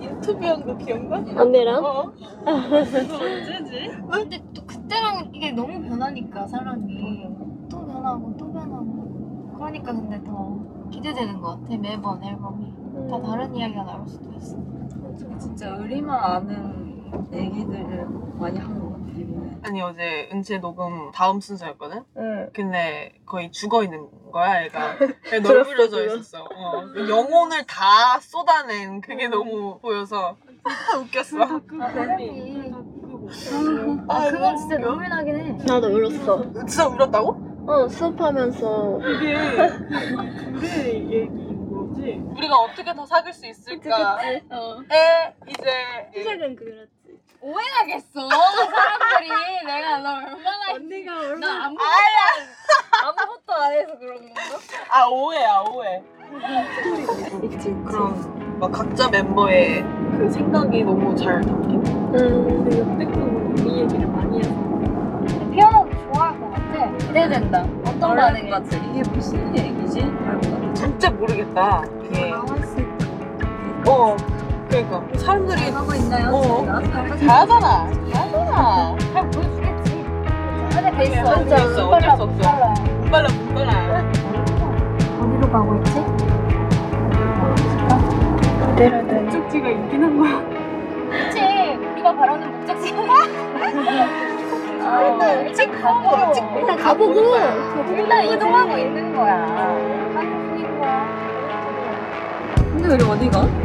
인터뷰한 거 기억나? 언니랑? 그거 언제지? 근데 또 그때랑 이게 너무 변하니까 사람이 또 변하고 또 변하고 그러니까 근데 더 기대되는 것 같아. 매번 앨범이 다 다른 이야기가 나올 수도 있어. 진짜 의리만 아는 얘기들을 많이 한 것 같아 이번에. 아니 어제 은채 녹음 다음 순서였거든? 응. 근데 거의 죽어있는 거야 얘가. 널브러져 있었어. 영혼을 다 쏟아낸 그게 너무 보여서 웃겼어. 그건 진짜 눈물 나긴 해. 나도 울었어. 진짜 울었다고? 수업하면서. 그게 그의 얘기인 거지? 우리가 어떻게 더 사귈 수 있을까? 이제 시작은 그랬지. 오해하겠어 사람들이. 내가 너 얼마나 언니가 나 얼마나. 아무것도 안 해서 그런 건가? 아 오해야 오해. 있지. 그럼 막 각자 멤버의 그 생각이 너무 잘 담긴. 근데 역대급으로 우리 얘기를 많이 해서 피아노도 좋아할 것 같아. 기대된다. 어떤 반응이? 같아. 이게 무슨 얘기지? 알고. 진짜 모르겠다. 이게 나왔을 그러니까 사람들이 하고 있나요? 잘하잖아. 잘 보여주겠지. 안에 돼 있어. 어쩔 수 없어, 어쩔 수 없어. 빨라요. 못 빨라. 어디로 가고 있지? 목적지가 있긴 한 거야. 그치. 우리가 바라는 목적지. 일찍 가고. 일단 가보고. 일단 이동하고 있는 거야. 가는 중인 거야. 근데 우리 어디 가?